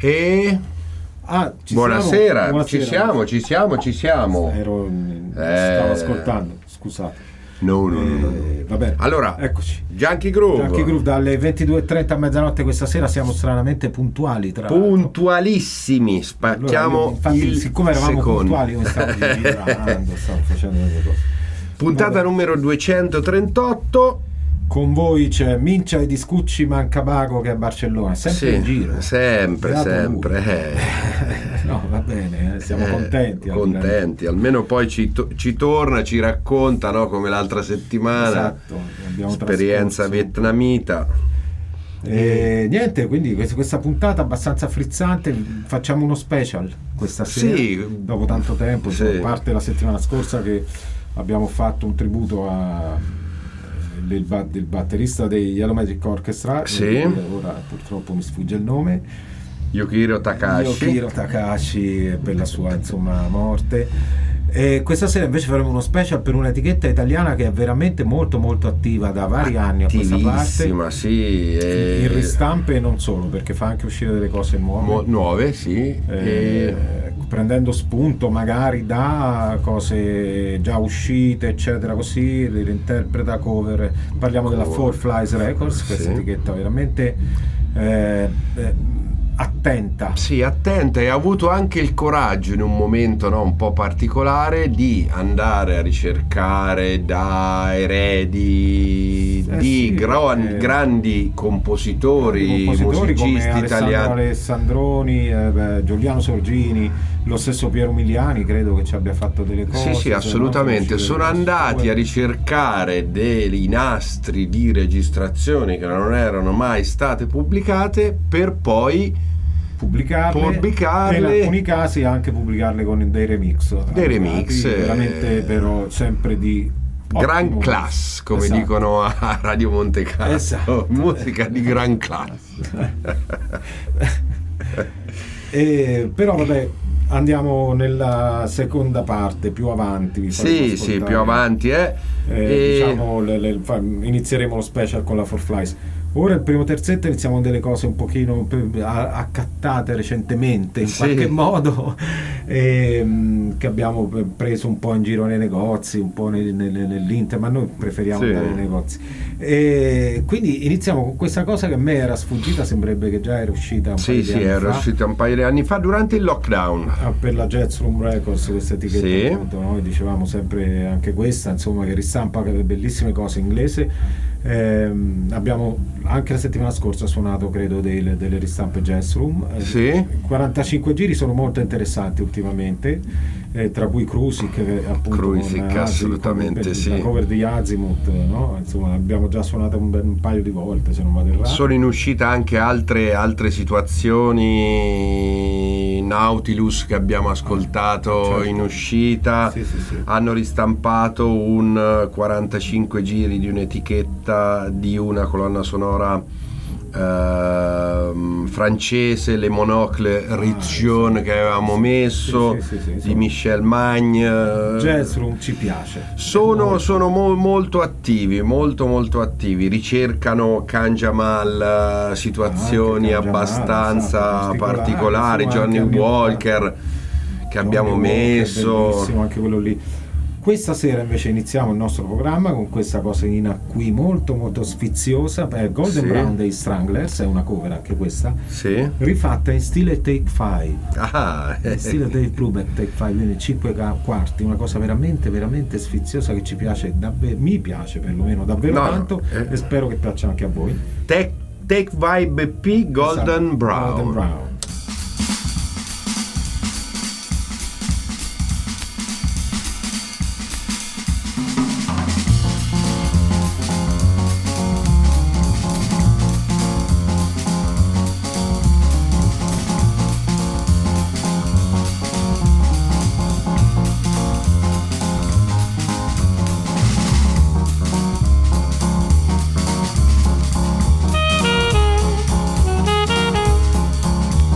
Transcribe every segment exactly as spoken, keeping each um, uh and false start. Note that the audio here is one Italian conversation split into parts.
E ah, ci buonasera, siamo? Buonasera, ci siamo, ci siamo, ci siamo. Ero, Eh. stavo ascoltando, scusate. No, no, no, no. Eh, va bene. Allora, Eccoci. Junkie Groove. Junkie Groove dalle ventidue e trenta a mezzanotte questa sera, siamo stranamente puntuali, tra l'altro. Puntualissimi, spacchiamo Allora, io, infatti, il siccome eravamo secondo. puntuali, io mi stavo girando, stavo facendo delle cose. Puntata Vabbè. numero duecentotrentotto. Con voi c'è Mincia e Discucci Mancabago che è a Barcellona, sempre Sì, in giro. sempre, Beato sempre. lui. eh. No, va bene, eh, siamo Eh, contenti. contenti, almeno poi ci, to- ci torna, ci racconta, no, come l'altra settimana. Esatto, abbiamo Esperienza trascorso. vietnamita. E niente, quindi questa, questa puntata abbastanza frizzante, facciamo uno special questa sera, Sì. dopo tanto tempo, Sì. a parte la settimana scorsa che abbiamo fatto un tributo a del, ba- del batterista degli Yellow Magic Orchestra, Sì. eh, ora purtroppo mi sfugge il nome, Yukihiro Takahashi. Yukihiro Takahashi, per la sua insomma morte. E questa sera invece faremo uno special per un'etichetta italiana che è veramente molto molto attiva da vari anni a questa parte, Attivissima, sì. e- in ristampe e non solo, perché fa anche uscire delle cose nuove. Mo- nuove, sì. Eh, e- prendendo spunto magari da cose già uscite eccetera, così li reinterpreta, cover. Parliamo della Four Flies Records, questa Sì. etichetta veramente eh, eh, attenta. Sì, attenta, e ha avuto anche il coraggio in un momento, no, un po' particolare di andare a ricercare da eredi Eh di sì, gran- eh, grandi compositori, compositori come musicisti Alessandro italiani. Alessandroni, eh, beh, Giuliano Sorgini, lo stesso Piero Miliani, credo che ci abbia fatto delle cose. Sì, sì, se no assolutamente. sono Sono uscite delle andati cose. a ricercare dei nastri di registrazioni che non erano mai state pubblicate per poi pubblicarle, pubblicarle. e in alcuni casi anche pubblicarle con dei remix Dei remix, eh, veramente, però sempre di gran ottimo class, come Esatto. dicono a Radio Monte Carlo. Esatto. Musica di gran class. E, però vabbè, andiamo nella seconda parte, più avanti. vi faremo Sì, sì, ascoltare. più avanti, eh. Eh, E- diciamo, le- le- fa- inizieremo lo special con la Four Flies. Ora il primo terzetto iniziamo con delle cose un pochino più a- accattate recentemente in Sì. qualche modo, ehm, che abbiamo p- preso un po' in giro nei negozi, un po' nel- nel- nell'Inter, ma noi preferiamo Sì. andare nei negozi. E quindi iniziamo con questa cosa che a me era sfuggita, sembrerebbe che già era uscita un paio Sì, di sì, anni era fa. uscita un paio di anni fa durante il lockdown. Ah, per la Jazz Room Records, questa etichetta, Sì. appunto, noi dicevamo sempre anche questa, insomma, che ristampa bellissime cose inglese. Ehm, abbiamo anche la settimana scorsa suonato, credo, delle, delle ristampe Jazz Room. Eh, Sì. quarantacinque giri sono molto interessanti ultimamente, eh, tra cui Crusic, che appunto Crusic, con Azimuth, assolutamente per sì. la cover di Azimuth, no? Insomma, abbiamo già suonato un, un paio di volte, se non vado errato. Sono in uscita anche altre, altre situazioni, Nautilus che abbiamo ascoltato Ah, certo. in uscita. Sì, sì, sì. Hanno ristampato un quarantacinque giri di un'etichetta di una colonna sonora ehm, francese, Le Monocle Rizion, sì. che avevamo messo, Sì, sì, sì, sì, di insomma. Michel Magne. Jazz Room ci piace. Sono, Molto. sono mo- molto attivi, molto molto attivi, ricercano Kanjamal, situazioni Anche Kanjamal, abbastanza esatto, particolari, particolari, Johnny insomma, anche Walker che abbiamo Johnny Walker, messo. bellissimo anche quello lì. Questa sera invece iniziamo il nostro programma con questa cosina qui molto molto sfiziosa, eh, Golden Sì. Brown dei Stranglers, è una cover anche questa, Sì. rifatta in stile Take Five, Ah, in stile Dave Brubeck Take Five, quindi cinque quarti, una cosa veramente veramente sfiziosa che ci piace davvero, mi piace perlomeno davvero No, no, tanto, eh. e spero che piaccia anche a voi. Take, Take Vibe E P Golden Esatto, Brown. Golden Brown. Thank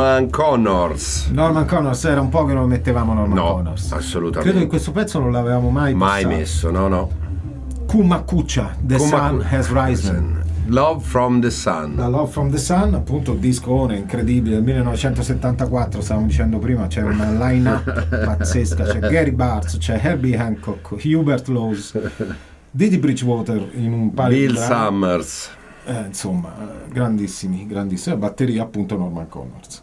Norman Connors. Norman Connors era un po' che non mettevamo Norman No, Connors. assolutamente. Credo che questo pezzo non l'avevamo mai Mai passato. messo, no, no. Kumakucha, The Kumaku- Sun Has Risen. Love from the Sun. Da Love from the Sun, appunto il discone incredibile del millenovecentosettantaquattro, stavamo dicendo prima, c'è una line-up pazzesca, c'è Gary Bartz, c'è Herbie Hancock, Hubert Laws, Didi Bridgewater in un paio Bill di brani. Summers. Eh, insomma, grandissimi, grandissima batteria, appunto Norman Connors.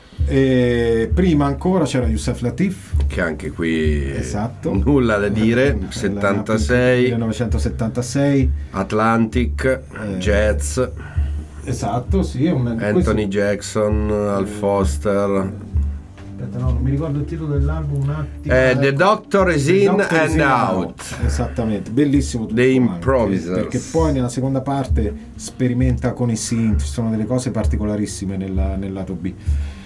E prima ancora c'era Yusef Lateef, Che anche qui esatto, nulla da dire. Eh, settantasei, millenovecentosettantasei, Atlantic, Eh, Jazz, esatto, sì, è un, Anthony questo- Jackson, Al Foster. Aspetta, no, non mi ricordo il titolo dell'album un attimo. Eh, The Doctor is The in Doctor is and in out. Esattamente, bellissimo tutto The quanto, Improvisers. perché poi nella seconda parte sperimenta con i synth, ci sono delle cose particolarissime nella- nel lato B.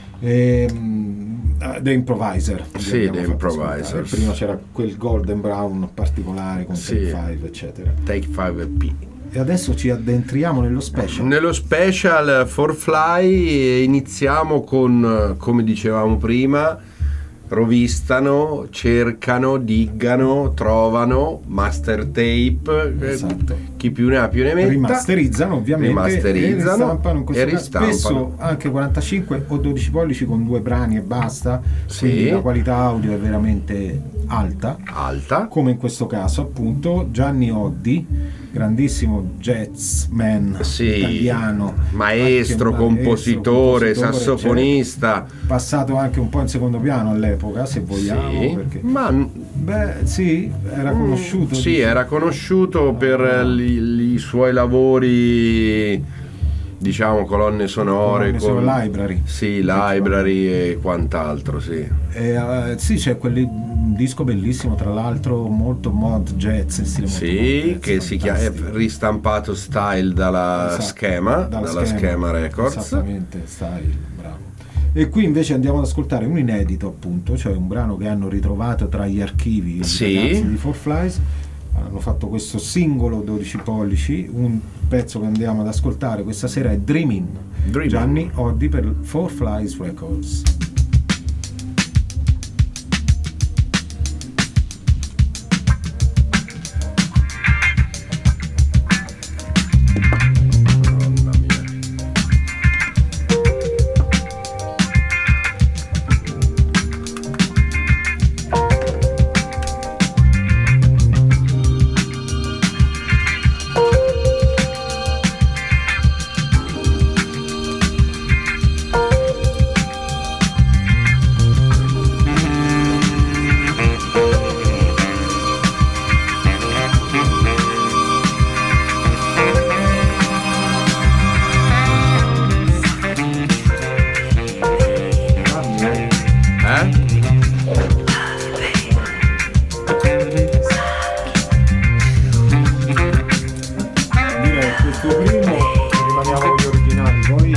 Ehm, ah, The Improviser. gli Sì, abbiamo The fatto Improvisers. ascoltare. Prima c'era quel Golden Brown particolare con Sì. Take Five, eccetera. Take five E P. E adesso ci addentriamo nello special. Nello special For Fly iniziamo con, come dicevamo prima, rovistano, cercano, diggano, trovano, master tape, eh, Esatto. chi più ne ha più ne metta. Rimasterizzano ovviamente Rimasterizzano e ristampano in questo e caso ristampano. spesso anche quarantacinque o dodici pollici con due brani e basta, Sì. quindi la qualità audio è veramente alta, Alta. come in questo caso appunto Gianni Oddi, grandissimo jazzman Sì, italiano, maestro, anche un compositore, maestro, compositore, sassofonista. eccetera. Passato anche un po' in secondo piano all'epoca, se vogliamo, Sì, perché ma beh sì, era conosciuto. sì, dice. era conosciuto per gli- i suoi lavori, diciamo, colonne sonore, Colonne sonore, library. Sì, library e quant'altro, sì. E, eh, sì, c'è quel un disco bellissimo, tra l'altro molto mod jazz, in stile molto mod Sì, jazz, che si chiama, è fantastico. ristampato Style dalla Esatto, schema, dalla schema Records. Esattamente, Style, bravo. E qui invece andiamo ad ascoltare un inedito, appunto, cioè un brano che hanno ritrovato tra gli archivi i Sì. ragazzi di Four Flies. Hanno fatto questo singolo dodici pollici, un pezzo che andiamo ad ascoltare questa sera è Dreaming, Dreaming. Gianni Oddi per Four Flies Records. Madonna mia. Eh? Direi questo primo rimaniamo con gli originali, poi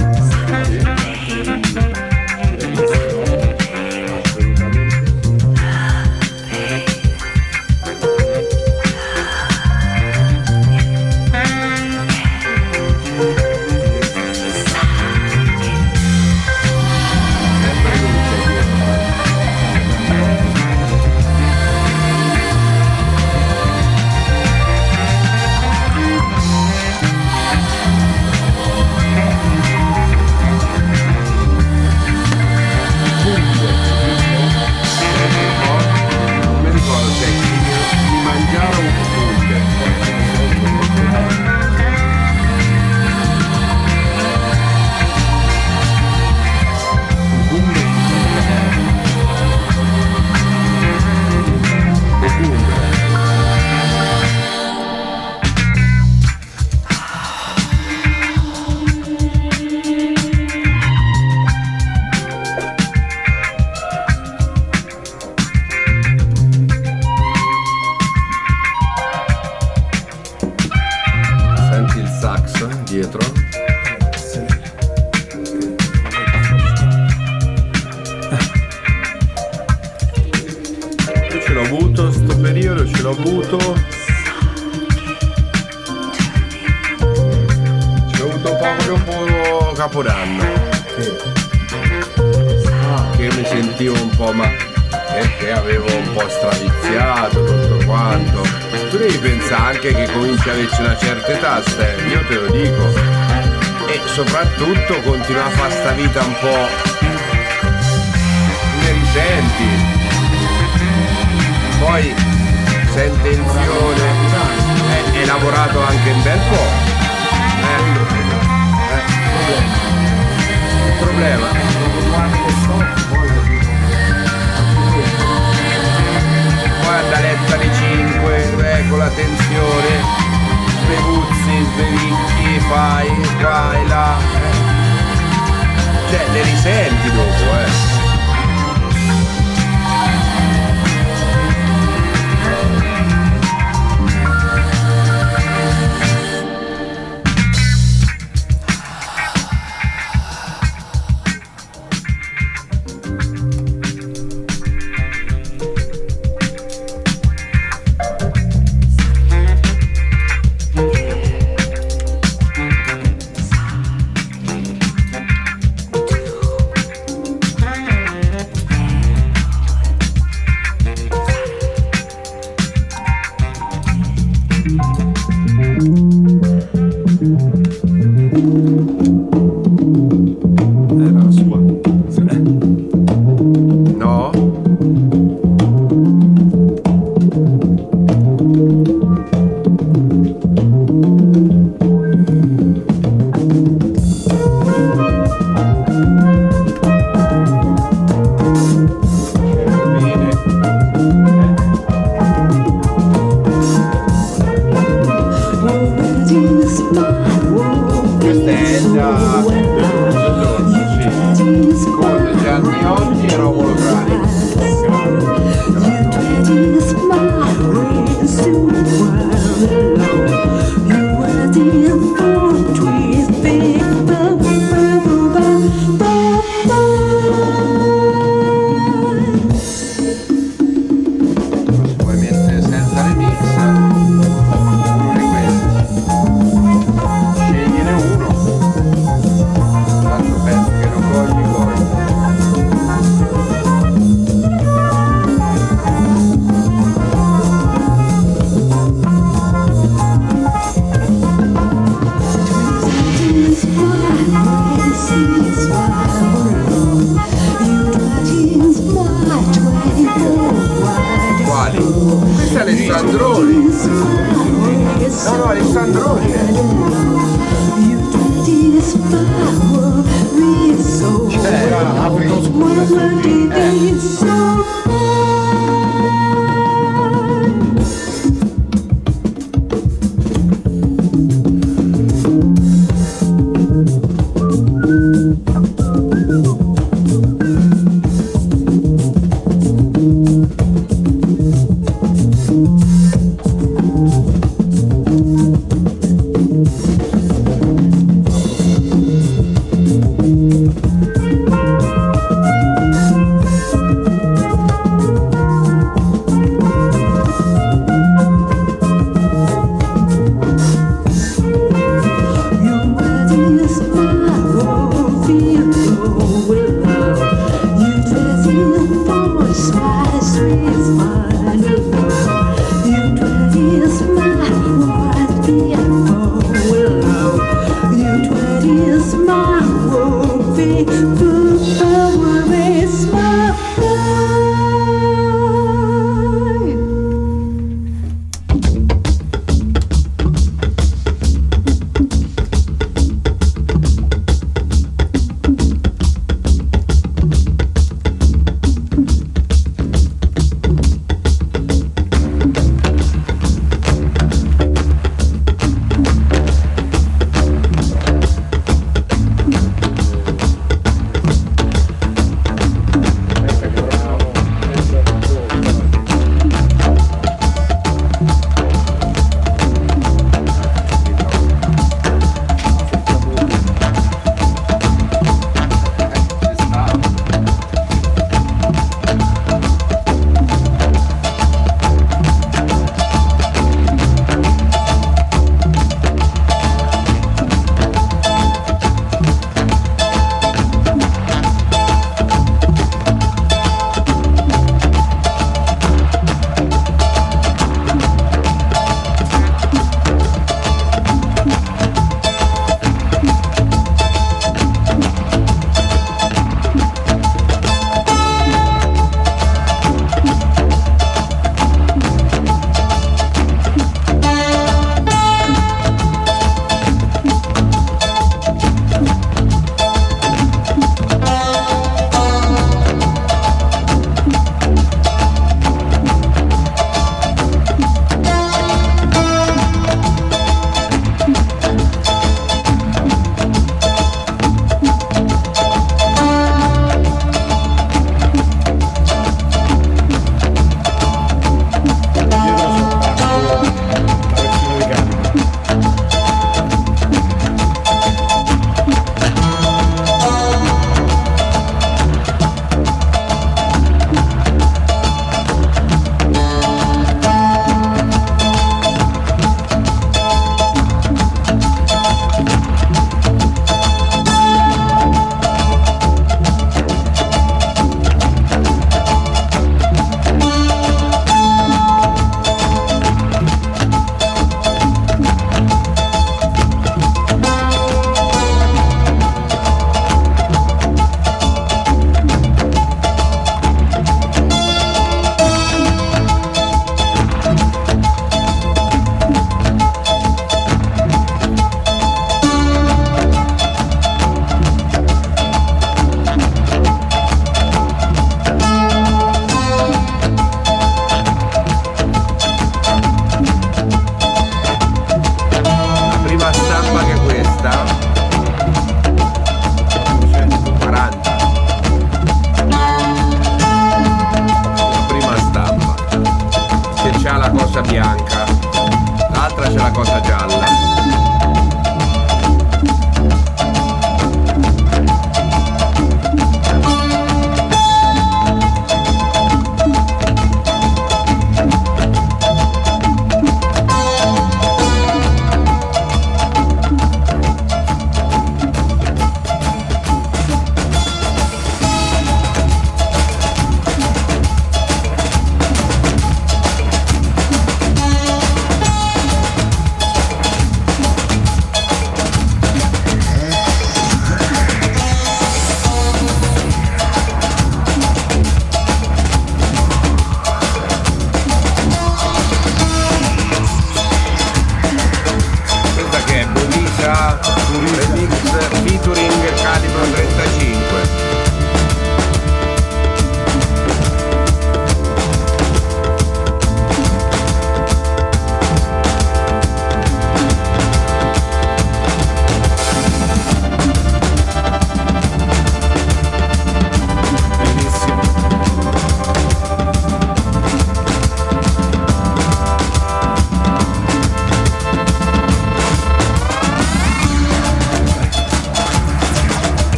Sempre luce dietro. Non mi ricordo se è chi mi mangiava un punte. Senti il sax dietro? Io ce l'ho avuto, sto periodo ce l'ho avuto. Ce l'ho avuto poco dopo Capodanno. che io mi sentivo un po', ma perché avevo un po' straviziato tutto quanto. Tu devi pensare anche che cominci a averci una certa età, Stan, io te lo dico, e soprattutto continua a fare sta vita un po', ne risenti, poi sei in tensione, eh, hai lavorato anche un bel po', eh, eh. problema guarda, letta alle cinque, eh, con la tensione, sveguzzi, svevicchi, fai qua e là, eh. Cioè le risenti dopo, eh. della cosa gialla.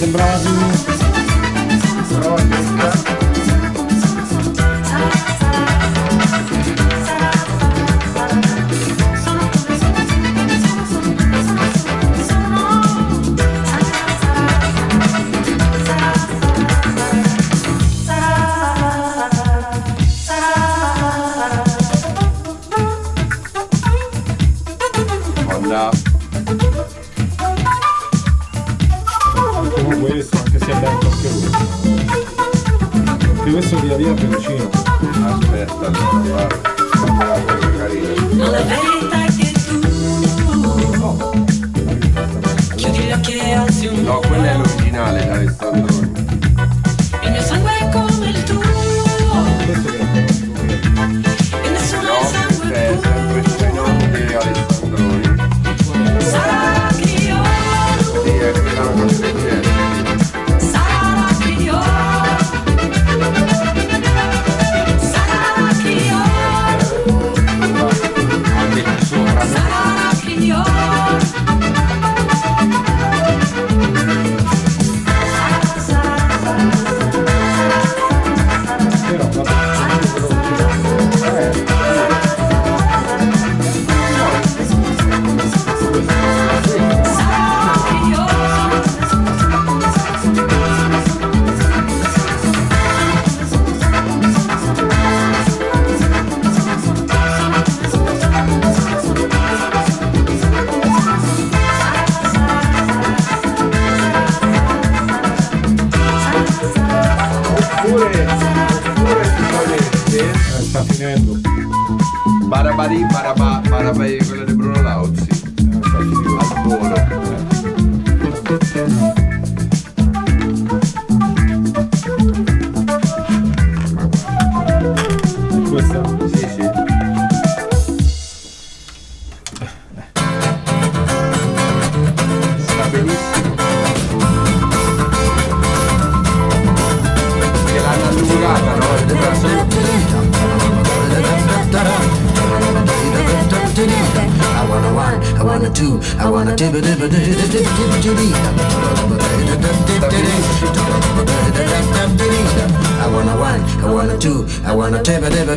bravi. Questo via via più vicino. Aspetta, allora, guarda, carina. Non è verità che tu Oh. chiudi gli occhi e alzi un No, quella è l'originale di Alessandroni. Il mio sangue è come il tuo Questo che è e nessuno No, ha il sangue è tuo. sempre il fenomeno di Alessandroni. Sarà che io, Sì, è quella una cosa del genere. sarà che io, sarà che io, Anche qui sopra. sarà che io. però vabbè. Eh. Oppure, oppure ti volete Eh, sta finendo. Barabari, barabà, barabari, quello di Bruno Lauzi. Eh, sta finendo. Al volo. E questa? Sì, sì. Sta benissimo. Che l'hanno allungata, no? È dura solo. I wanna one, I wanna two, I wanna dibba dibba dibba dibba I wanna one, I wanna two, I wanna dibba dibba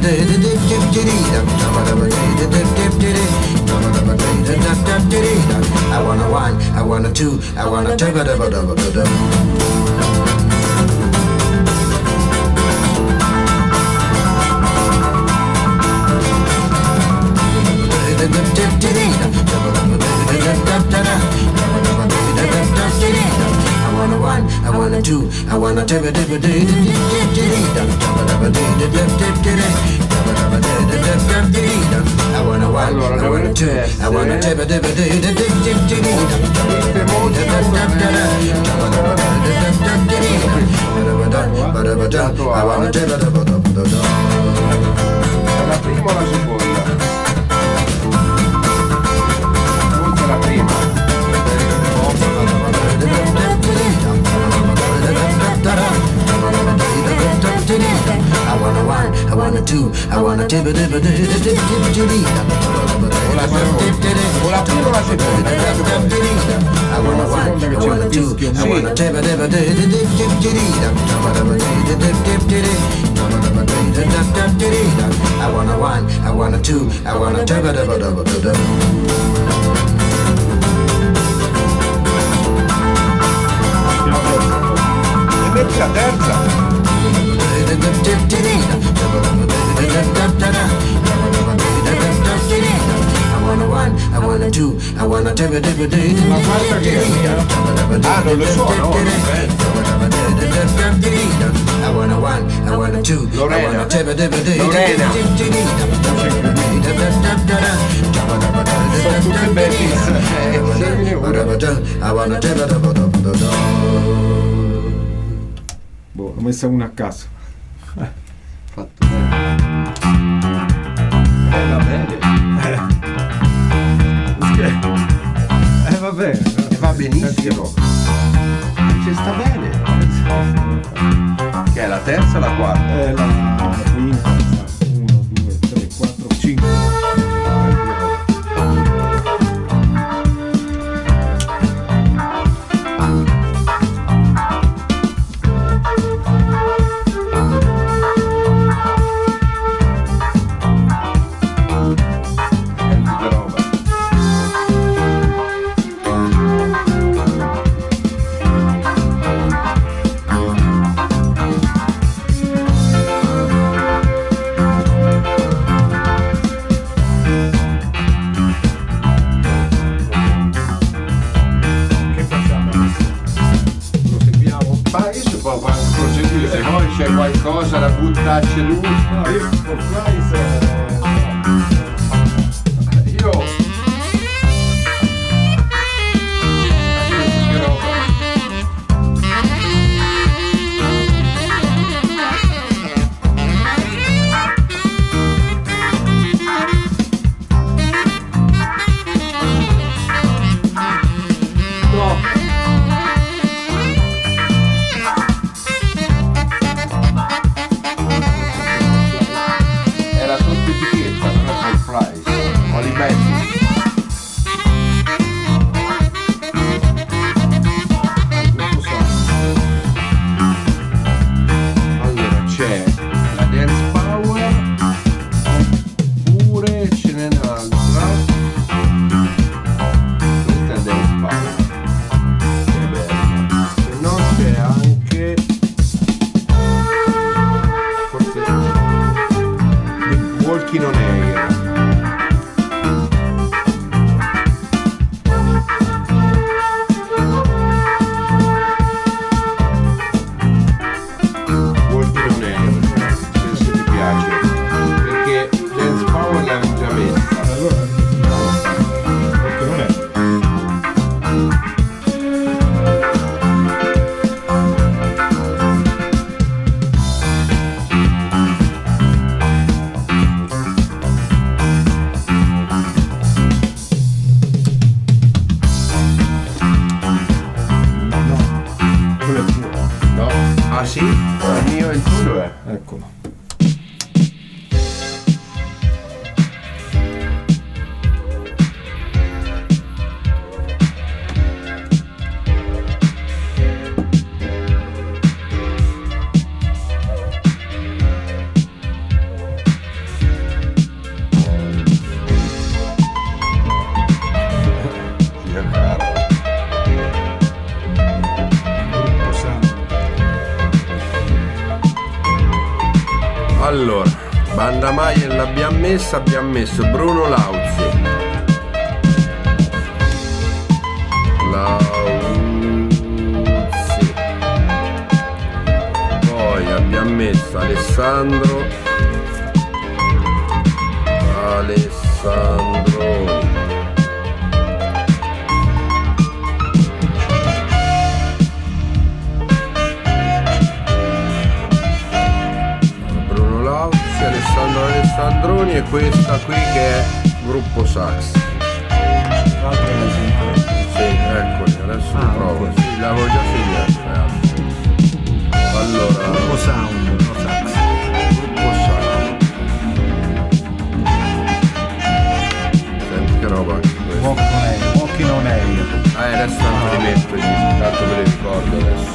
I wanna one, I wanna two, I wanna dibba dibba I wanna one, I wanna two, I wanna dibba dibba I wanna one, I wanna two, I wanna dibba dibba I wanna dibba dibba La prima o la seconda? Forse la prima. I wanna one, I wanna two, I wanna dibba dibba O la seconda. O la prima o la seconda? I wanna one, I wanna two, I wanna dibba dibba I wanna one, I wanna two, I wanna dibba dibba E metti la terza. I wanna one, I wanna two, I wanna dibba dibba La quarta che è? Ah, non lo so, no, non penso. I wanna one, I wanna two, I Lorena. wanna dibba dibba Lorena. Sono tutte bellissime. Eh, scegliene una. I wanna dibba dibba Boh, ho messa una a caso. Fatto bene. Eh, va bene. Eh va bene. E va benissimo. Ci sta bene. Che è la terza o la quarta? È la quinta. uno, due, tre, quattro, cinque. qualcosa da buttarci lui. No, io for Flies, eh, Io che roba. No. Era sotto etichetta, non è surprise. Olivetti. Allora c'è la Dance Power, oppure ce n'è un'altra. Questa è Dance Power. Che bella. Se no c'è anche forse Walking on Air. Walking on Air, se ti piace, perché Dance Power l'abbiamo già messa. allora, perché non è. No, quello è tuo. No? Ah sì? Il mio e il tuo è. Eccolo. Sì, è vero. Gruppo Sound. Allora, Banda Mayer l'abbiamo messa, abbiamo messo Bruno Lauzi. Lauzi. Poi abbiamo messo Alessandro. Alessandro. Bruno Lauzi, Alessandro Alessandroni e questa qui che è Gruppo Sax. L'altro è la segnale. Sì, eccoli, adesso Ah, li provo. ok. Sì, l'avevo già segnata. Allora, Gruppo Sound, no sax. Gruppo Sax. Senti che roba anche questa. Walk on Air, Walking on Air. Eh, adesso tanto li metto, gli- tanto me li ricordo adesso.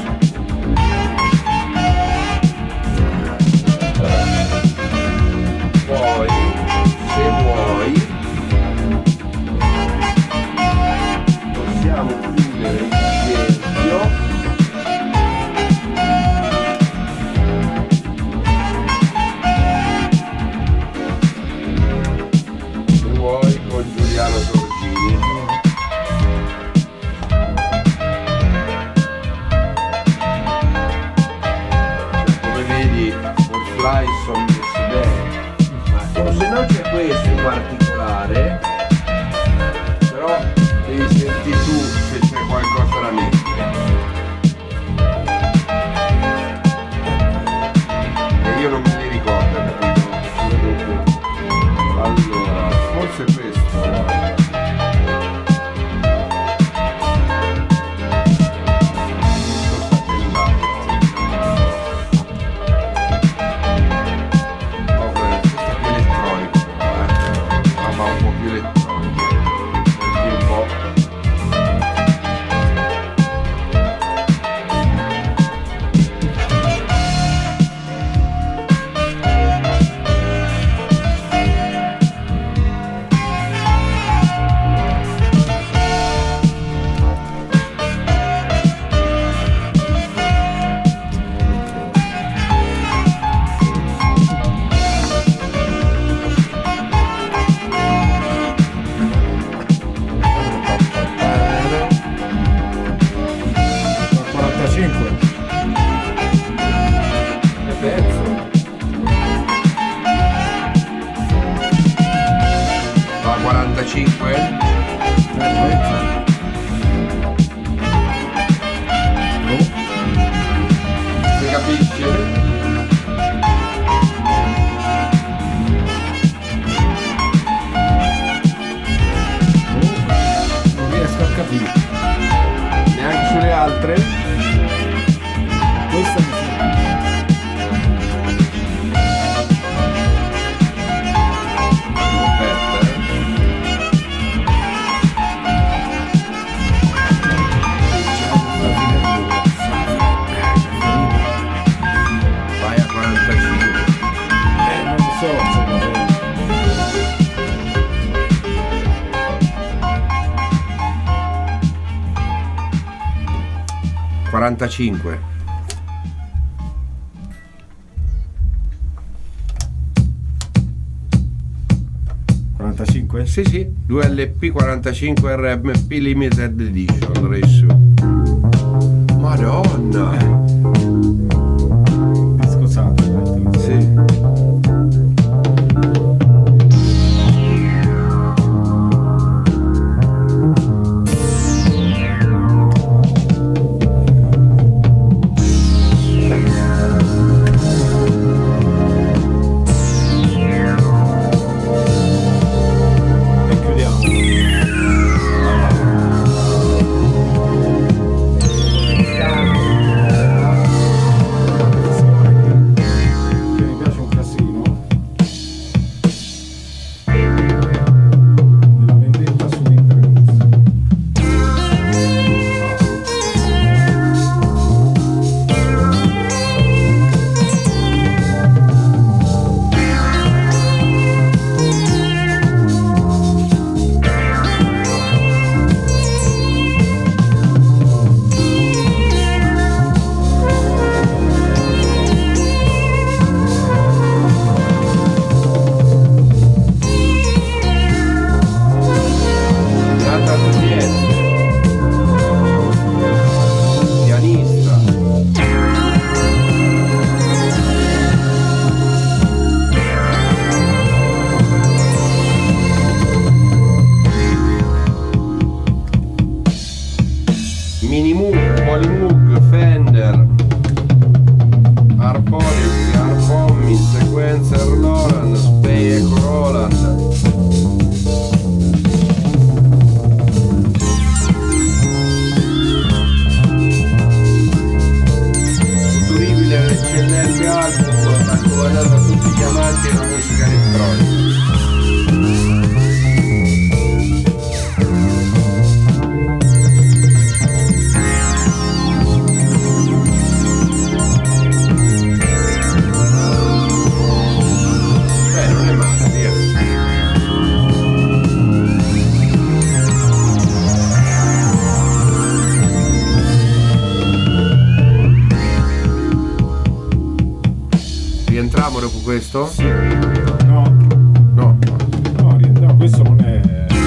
Poi, se vuoi, possiamo chiudere il cerchio. Se vuoi, con Giuliano Sorgini. Come vedi, for fly sono messi bene. O se no c'è questo in particolare, però devi senti tu se c'è qualcosa da mettere. E io non me li ricordo, capito? Allora, forse questo, guarda. Un po'. quarantacinque? Si capisce? Non riesco a capire. Neanche sulle altre? Questa mi sembra. Aspetta, eh. Vai a quarantacinque. Eh, non lo so, insomma, eh. quarantacinque. quarantacinque? Sì, sì, due L P quarantacinque R M P Limited Edition, Ressu. Madonna! Disco satellite. Sì. E chiudiamo. Che mi piace un casino. La vendetta su internet. Nata Trieste. Pianista. Mini Moog, Polymoog, Fender, Harmonic, Harmony, Sequencer Roland, Spey Echo Roland. Futuribile ed eccellente album raccomandato a tutti gli amanti della musica elettronica. Beh, non è male, via. Rientriamo dopo questo? No, No. no, ri- no, questo non è.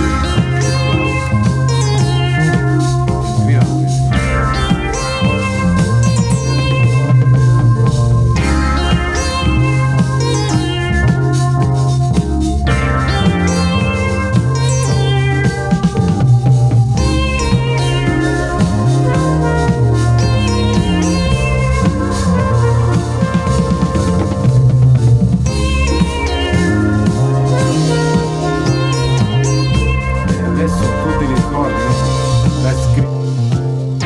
E adesso tu ti ricordi la scrittura.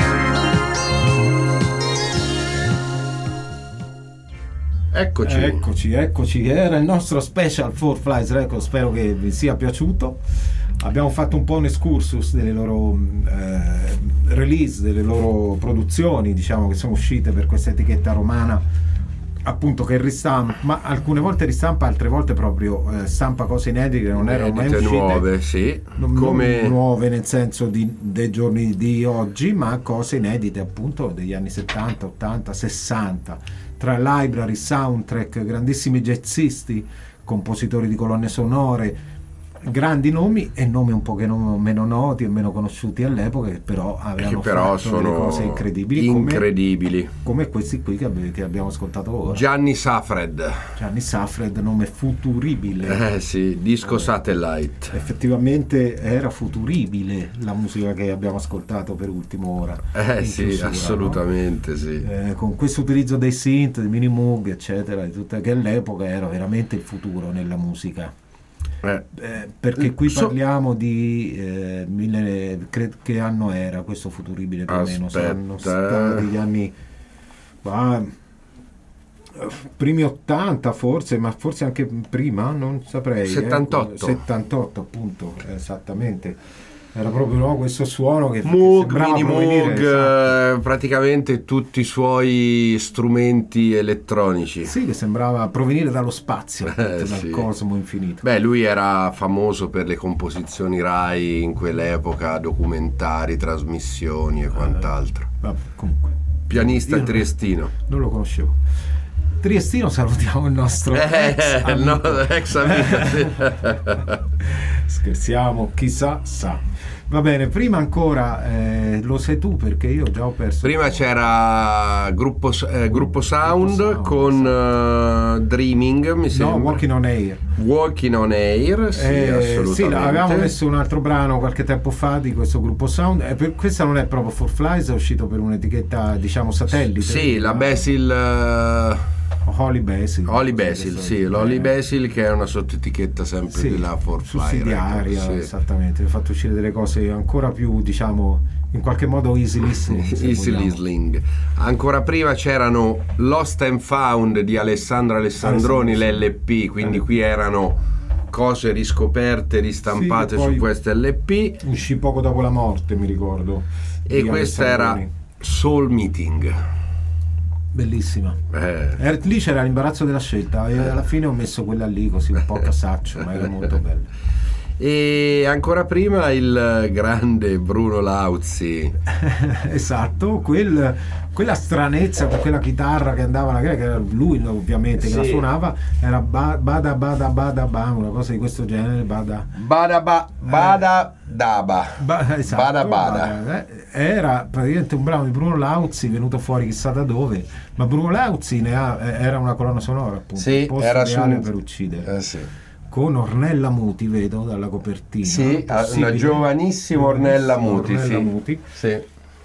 Eccoci. Eccoci, eccoci, era il nostro special four Flies Record, spero che vi sia piaciuto. Abbiamo fatto un po' un excursus delle loro eh, release, delle loro produzioni, diciamo, che sono uscite per questa etichetta romana, appunto, che ristampa, ma alcune volte ristampa, altre volte proprio eh, stampa cose inedite che non erano mai Edite uscite. nuove, sì. Non- Come non nuove nel senso di, dei giorni di oggi, ma cose inedite appunto degli anni settanta, ottanta, sessanta, tra library, soundtrack, grandissimi jazzisti, compositori di colonne sonore, grandi nomi e nomi un pochino meno noti e meno conosciuti all'epoca, che però avevano che però fatto delle sono cose incredibili, incredibili. Come, come questi qui che, abbi- che abbiamo ascoltato ora. Gianni Safred. Gianni Safred, nome futuribile. Eh sì, disco satellite. Effettivamente era futuribile la musica che abbiamo ascoltato per ultimo ora. Eh in sì, chiusura, assolutamente no? sì. Eh, con questo utilizzo dei synth, dei mini moog, eccetera, di tutte, che all'epoca era veramente il futuro nella musica. Eh. Eh, perché qui So- parliamo di eh, mille, cre- che anno era questo futuribile più o meno? Saranno Aspetta. stati gli anni bah, primi ottanta forse, ma forse anche prima, non saprei. settantotto. Eh, settantotto appunto, esattamente. Era proprio no, questo suono che, che Moog, sembrava mini provenire, Moog, esatto. eh, praticamente tutti i suoi strumenti elettronici. Sì, che sembrava provenire dallo spazio, appunto, Eh, dal sì. cosmo infinito. Beh, lui era famoso per le composizioni Rai in quell'epoca, documentari, trasmissioni e quant'altro. Vabbè, comunque. Pianista Io- triestino. Non lo conoscevo. Triestino, salutiamo il nostro ex Eh, amico. no, ex amico, sì. Scherziamo, chissà sa. Va bene, prima ancora eh, lo sai tu perché io già ho perso. Prima c'era Gruppo, eh, Gruppo Sound Sound, con eh, Dreaming, mi No, sembra. Walking on Air. Walking on Air, sì, Eh, assolutamente. sì, avevamo messo un altro brano qualche tempo fa di questo gruppo Sound. E per, questa non è proprio For Flies, è uscito per un'etichetta, diciamo, satellite. Sì, la Basil, eh, Holy Basil. Holy Basil, sì, l'Holy Basil che è una sottoetichetta sempre Sì, della For Fly sussidiaria, Records, sì. esattamente. Ha fatto uscire delle cose ancora più, diciamo, in qualche modo easy listening. se Easy vogliamo. listening. Ancora prima c'erano Lost and Found di Alessandro Alessandroni, Alessandro, sì. l'L P, quindi Eh. qui erano cose riscoperte, ristampate Sì, poi su queste L P. Uscì poco dopo la morte, mi ricordo. E di questa era Alessandroni. Soul Meeting. Bellissima. Eh. Er- lì c'era l'imbarazzo della scelta e alla fine ho messo quella lì così un po' a casaccio, ma era molto bella. E ancora prima il grande Bruno Lauzi. Esatto, quel, quella stranezza con quella chitarra che andava, che era lui ovviamente che la Sì. suonava, era ba- bada bada bada bam, una cosa di questo genere, bada Bada ba, bada daba. Ba- esatto, Bada bada. bada, eh. Era praticamente un brano di Bruno Lauzi venuto fuori chissà da dove, ma Bruno Lauzi ne ha, eh, era una colonna sonora appunto, Sì, il posto era ideale su- per uccidere, Eh sì. con Ornella Muti, vedo dalla copertina. Sì, Possibile? una giovanissima Ornella Muti, Ornella sì. Muti. Sì.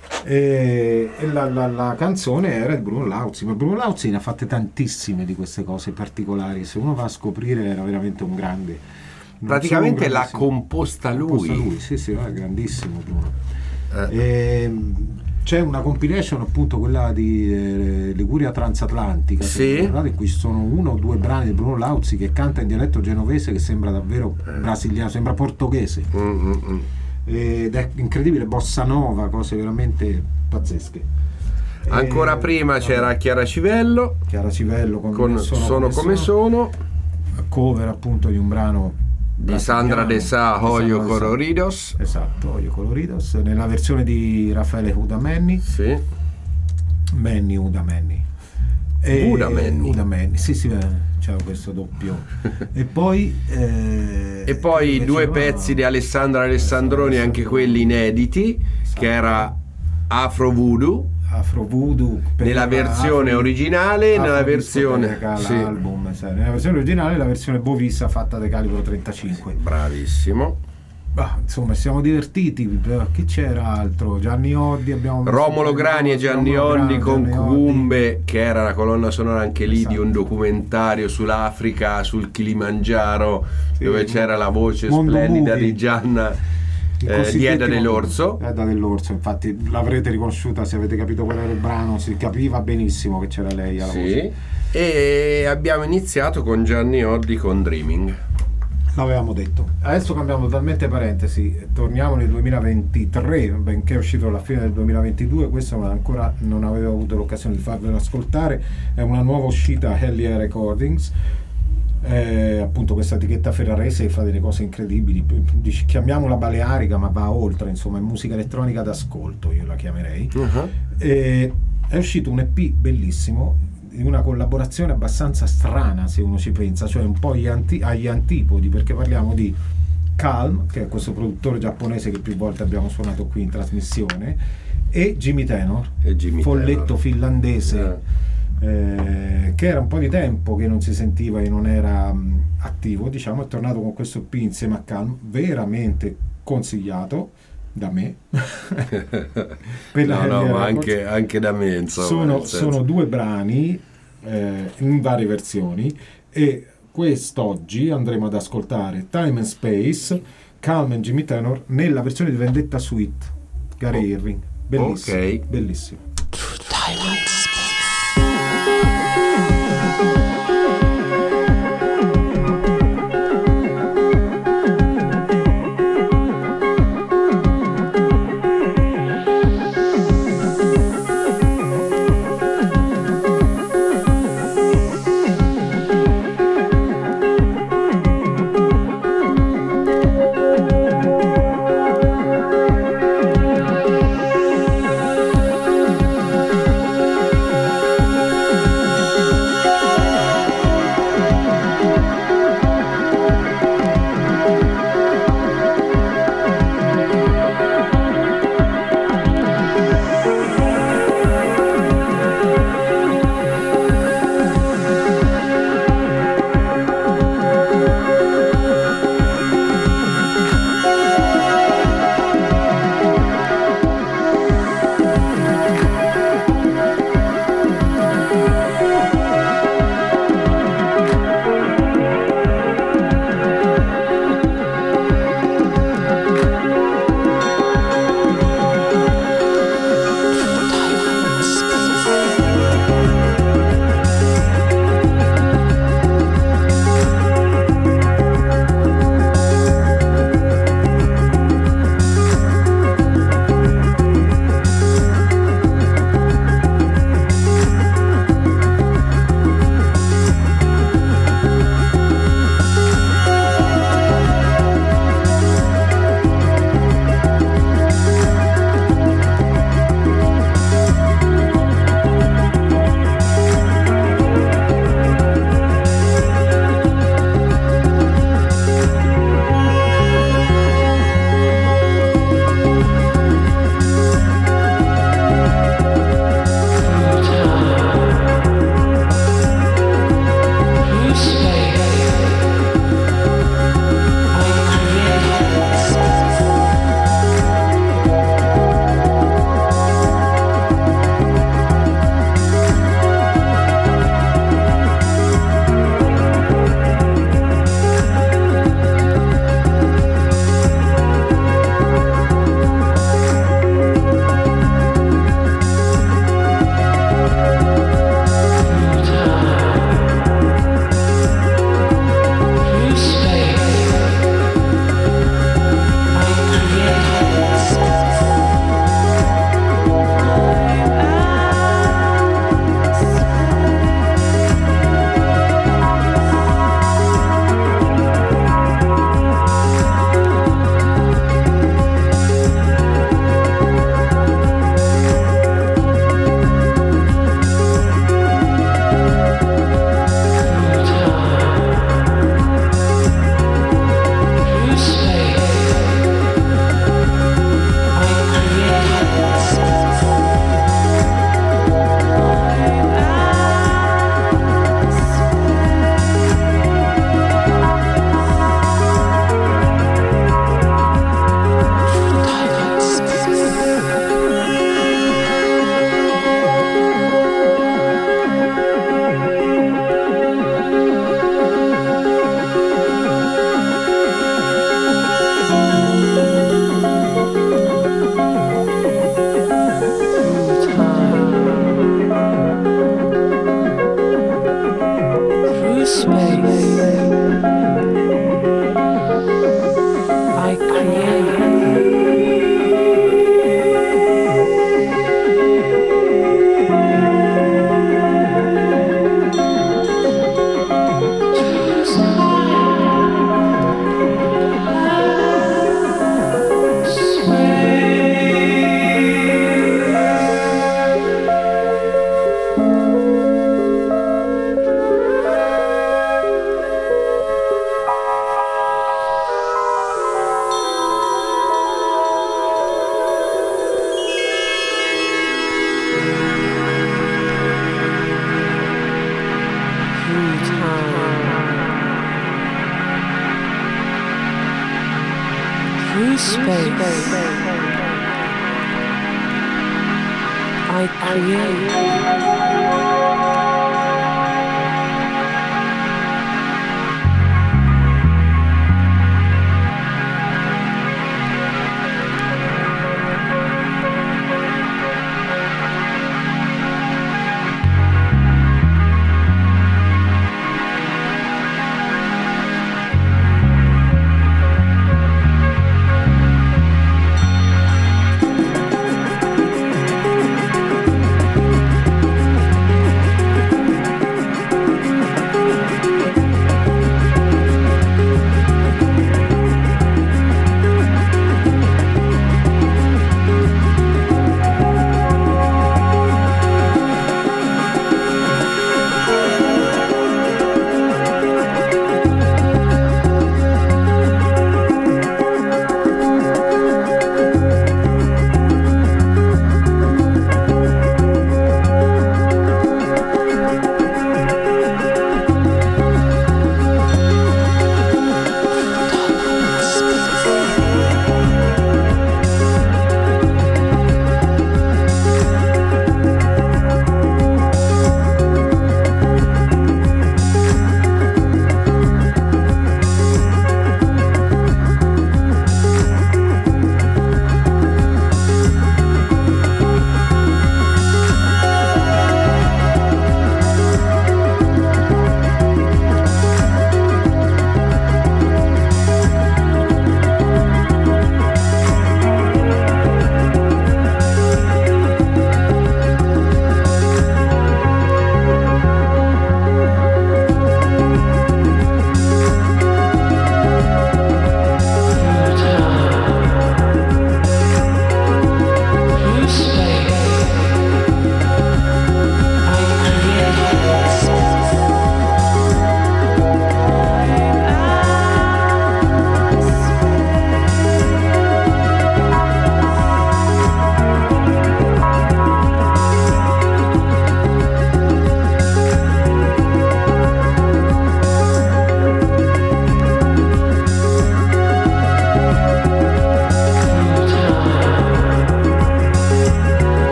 E, e la, la- la canzone era di Bruno Lauzi, ma Bruno Lauzi ne ha fatte tantissime di queste cose particolari, se uno va a scoprire era veramente un grande. Non Praticamente solo un l'ha grandissimo- composta composta lui. lui, sì sì, è grandissimo Bruno. Eh. E, c'è una compilation appunto quella di eh, Liguria Transatlantica, se Sì. vi ricordate, in cui ci sono uno o due brani di Bruno Lauzi che canta in dialetto genovese che sembra davvero brasiliano, sembra portoghese. Mm, mm, mm. Ed è incredibile, bossa nova, cose veramente pazzesche. Ancora E- prima c'era Chiara Civello Chiara Civello con, con Sono come sono, cover appunto di un brano di Sandra De Sa, Hoyo Coloridos. Esatto, Hoyo Coloridos, nella versione di Raffaele Udamenni, Sì. Manny Udamenni. E- Udamenni. Udamenni, sì sì, eh, c'è questo doppio. E poi eh, E poi invece due no, pezzi di Alessandro Alessandroni, anche quelli inediti, che era Afro Voodoo Afro Voodoo per nella la- versione Afro- originale e nella Afro versione discoteca, sì. l'album, sai, nella versione originale la versione Bovissa fatta da calibro trentacinque. Bravissimo. Bah, insomma, siamo divertiti. Chi c'era altro? Gianni Oddi, abbiamo messo Romolo due Grani e cose, Gianni Romolo Oddi Grani, con Gianni Oddi. Cugumbe, che era la colonna sonora anche lì Esatto. di un documentario sull'Africa, sul Kilimangiaro, Sì, dove c'era la voce Mondo splendida Movie. di Gianna I eh, cosiddetti di Edda Mondo- dell'Orso. Edda dell'Orso, infatti l'avrete riconosciuta se avete capito qual era il brano, si capiva benissimo che c'era lei alla Sì. voce. E abbiamo iniziato con Gianni Oddi con Dreaming. L'avevamo detto. Adesso cambiamo totalmente parentesi, torniamo nel duemilaventitré, benché è uscito alla fine del duemilaventidue, questo ancora non avevo avuto l'occasione di farvelo ascoltare, è una nuova uscita Hell Yeah Recordings, eh, appunto questa etichetta ferrarese che fa delle cose incredibili, Dici- chiamiamola balearica ma va oltre, insomma è musica elettronica d'ascolto, io la chiamerei. Uh-huh. E è uscito un E P bellissimo di una collaborazione abbastanza strana se uno ci pensa, cioè un po' agli, anti- agli antipodi, perché parliamo di Calm, che è questo produttore giapponese che più volte abbiamo suonato qui in trasmissione, e Jimmy Tenor, E Jimmy folletto Tenor. finlandese, eh, che era un po' di tempo che non si sentiva e non era mh, attivo, diciamo. È tornato con questo P insieme a Calm, veramente consigliato da me. Per la No, no, Heavy ma Records. anche, anche da me, insomma. sono, nel senso- sono due brani eh, in varie versioni, e quest'oggi andremo ad ascoltare Time and Space, Calm e Jimmy Tenor nella versione di Vendetta Suite, Gary Oh, Irving, bellissimo, ok. bellissimo. Thank Through space, I create.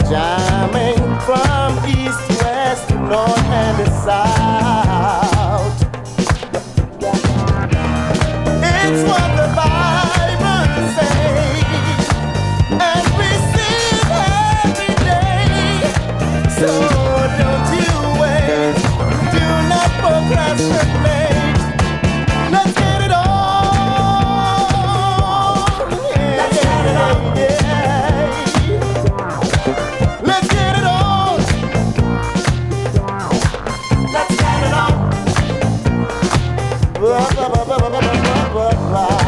jamming from east, west, north, and the south. It's what the Bible says, and we sing every day. So don't you wait, do not procrastinate. Let's get it on. Yeah, Let's get it on. Yeah. Let's get it on. Let's get it on. Blah, blah, blah, blah, blah, blah, blah, blah.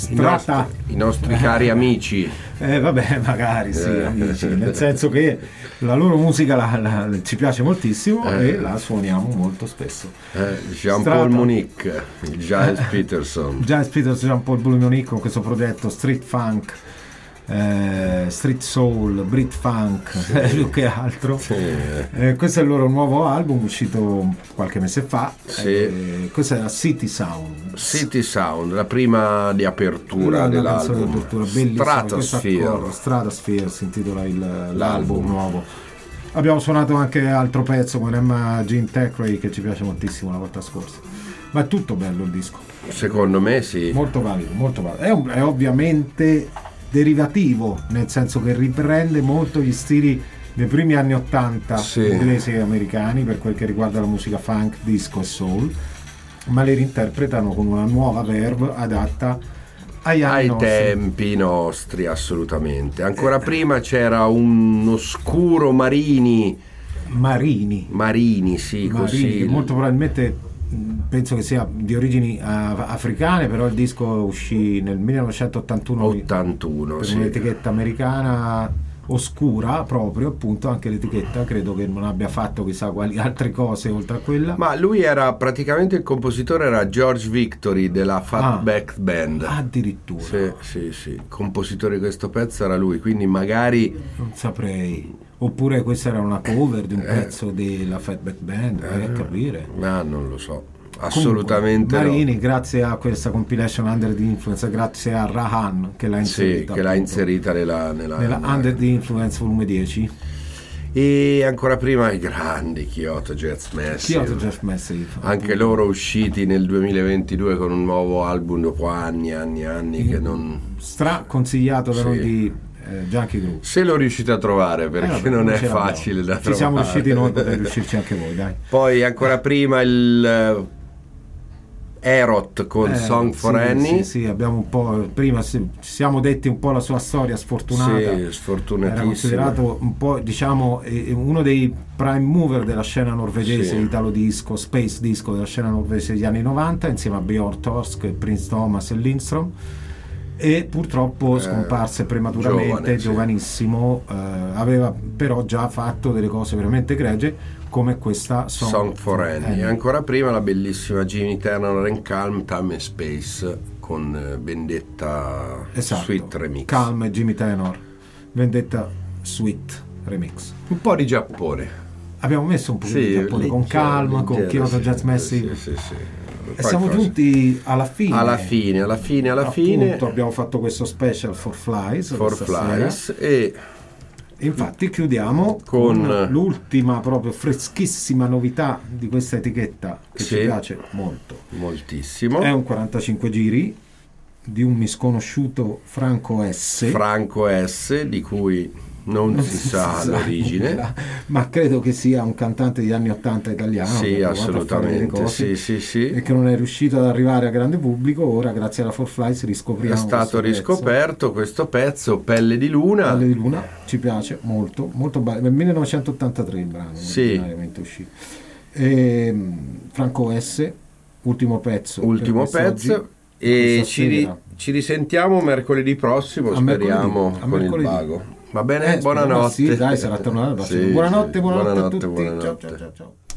Strata. I nostri cari amici. Eh vabbè, magari sì, amici, nel senso che la loro musica la- la- ci piace moltissimo Eh. e la suoniamo molto spesso. Eh, Jean-Paul Strata. Monique, il Giles Peterson. Giles Peterson, Jean-Paul Monique con questo progetto Street Funk, eh, Street Soul, Brit Funk, più che altro. Sì, eh. Eh, questo è il loro nuovo album uscito qualche mese fa. Sì. Eh, questa è la City Sound. City Sound, la prima di apertura Una canzone di dell'album. apertura bellissima, questo Stratosphere. accordo, Stratosphere si intitola il- l'album nuovo. Abbiamo suonato anche altro pezzo con Emma Jean Thackeray che ci piace moltissimo la volta scorsa, ma è tutto bello il disco, Secondo me sì. molto valido, molto valido. È, un- è ovviamente derivativo, nel senso che riprende molto gli stili dei primi anni ottanta Sì. inglesi e americani per quel che riguarda la musica funk, disco e soul, ma le reinterpretano con una nuova verve adatta agli anni Ai nostri. tempi nostri, assolutamente. Ancora prima c'era un oscuro Marini, Marini, Marini, sì, Marini, così. che molto probabilmente mh, penso che sia di origini ah, africane, però il disco uscì nel millenovecentottantuno ottantuno, per sì. un'etichetta americana oscura, proprio appunto anche l'etichetta credo che non abbia fatto chissà quali altre cose oltre a quella. Ma lui era praticamente il compositore, era George Victory della Fatback Band. Addirittura Sì, sì, sì. Il compositore di questo pezzo era lui, quindi magari non saprei, oppure questa era una cover di un pezzo della Fatback Band, vai a capire. ah, non lo so. Assolutamente Comunque, Marini, no. grazie a questa compilation Under the Influence, grazie a Rahan che l'ha Sì, inserita, che l'ha appunto, inserita nella, nella, nella nella- Under the Influence volume dieci. E ancora prima i grandi Kyoto Jazz Massive. Kyoto Jazz Massive, Anche appunto. loro usciti nel duemilaventidue con un nuovo album dopo anni e anni e anni che non... stra consigliato da Sì. noi di eh, Junkie Group. Se lo riuscite a trovare, perché Eh, vabbè, non è ce l'abbiamo. facile da Ci trovare. siamo riusciti noi, potete riuscirci anche voi, dai. Poi ancora prima il eh, Erot con Eh, Song for sì, Annie. sì, sì, abbiamo un po' prima si- ci siamo detti un po' la sua storia sfortunata. Sì, Era sfortunatissimo. considerato un po', diciamo, eh, uno dei prime mover della scena norvegese, Sì. italo disco, space disco della scena norvegese degli anni novanta, insieme a Björn Torsk, Prince Thomas e Lindstrom. E purtroppo scomparse prematuramente, giovane, sì. giovanissimo, eh, aveva però già fatto delle cose veramente egregie come questa Song, Song for Annie. Annie. E ancora prima la bellissima Jimmy Turner and Calm, Time and Space con eh, Vendetta Esatto. Sweet Remix. Calm e Jimmy Tenor, Vendetta Sweet Remix. Un po' di Giappone. Abbiamo messo un po' Sì, di Giappone con leggero, Calm, con leggero, Kyoto sì, Jazz Massive. sì, sì, sì. E siamo Qualcosa. giunti alla fine. alla fine, alla fine, alla fine. Appunto, abbiamo fatto questo special for Flies. For questa Flies sera. e E infatti chiudiamo con, Con- l'ultima proprio freschissima novità di questa etichetta che Sì. ci piace molto. moltissimo. È un quarantacinque giri di un misconosciuto Franco S. Franco S, di cui non, Non si, sa l'origine. nulla, ma credo che sia un cantante degli anni ottanta italiano Sì, che ha provato a fare delle assolutamente. cose Sì, sì, sì. e che non è riuscito ad arrivare a grande pubblico. Ora grazie alla For Flies riscopriamo È stato questo pezzo. riscoperto questo pezzo, Pelle di Luna. Palle di Luna, ci piace molto, molto bello. Nel millenovecentottantatré il brano Sì. originariamente uscì. E, Franco S, ultimo pezzo. Ultimo per quest'oggi, pezzo. E questa ci, ri- sera. ci risentiamo mercoledì prossimo, A speriamo, mercoledì, a con il mercoledì. vago. Va bene? Eh, buonanotte. speriamo sì, dai, sarà tornato al prossimo. Sì, buonanotte, sì. buonanotte, buonanotte, a tutti. buonanotte. Ciao, ciao, ciao, ciao.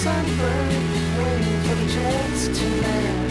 sunburn, waiting for the jets to land.